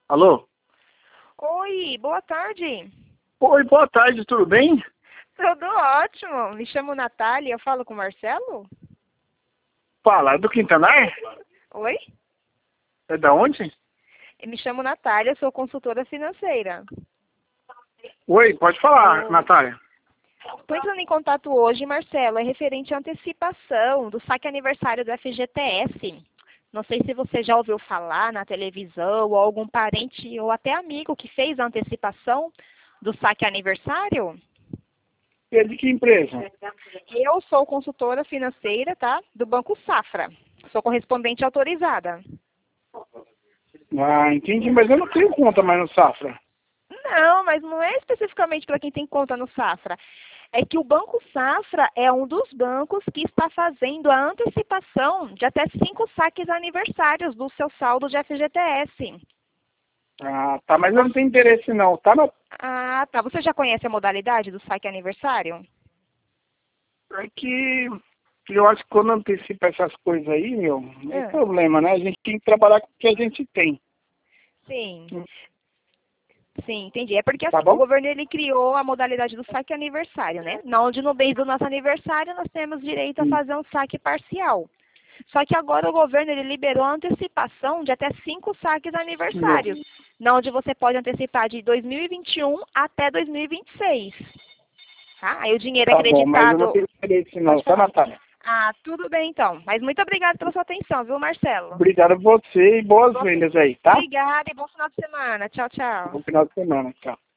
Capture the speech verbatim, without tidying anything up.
Alô? Oi, boa tarde. Oi, boa tarde, tudo bem? Tudo ótimo. Me chamo Natália, eu falo com o Marcelo? Fala, é do Quintanar? Oi? É da onde? Eu me chamo Natália, sou consultora financeira. Oi, pode falar, Eu Natália. estou entrando em contato hoje, Marcelo, é referente à antecipação do saque aniversário do F G T S. Não sei se você já ouviu falar na televisão ou algum parente ou até amigo que fez a antecipação do saque aniversário. E é de que empresa? Eu sou consultora financeira, tá? Do Banco Safra. Sou correspondente autorizada. Ah, entendi, mas eu não tenho conta mais no Safra. Não, mas não é especificamente para quem tem conta no Safra. É que o Banco Safra é um dos bancos que está fazendo a antecipação de até cinco saques aniversários do seu saldo de F G T S. Ah, tá, mas eu não tenho interesse não, tá? No... Ah, tá. Você já conhece a modalidade do saque aniversário? É que eu acho que quando antecipa essas coisas aí, meu, é É. problema, né? A gente tem que trabalhar com o que a gente tem. Sim. Sim, entendi. É porque Tá assim, o bom? governo ele criou a modalidade do saque aniversário, né? Na onde no mês do nosso aniversário nós temos direito a Sim. fazer um saque parcial. Só que agora o governo ele liberou a antecipação de até cinco saques aniversários, na onde você pode antecipar de dois mil e vinte e um até dois mil e vinte e seis. Tá? Aí o dinheiro Tá bom, mas eu não acreditado. tenho interesse não, Pode tá, falar. Natália? Ah, tudo bem então. Mas muito obrigada pela sua atenção, viu, Marcelo? Obrigado a você e boas Bom- vendas aí, tá? Obrigada e bom final de semana. Tchau, tchau. Bom final de semana, tchau.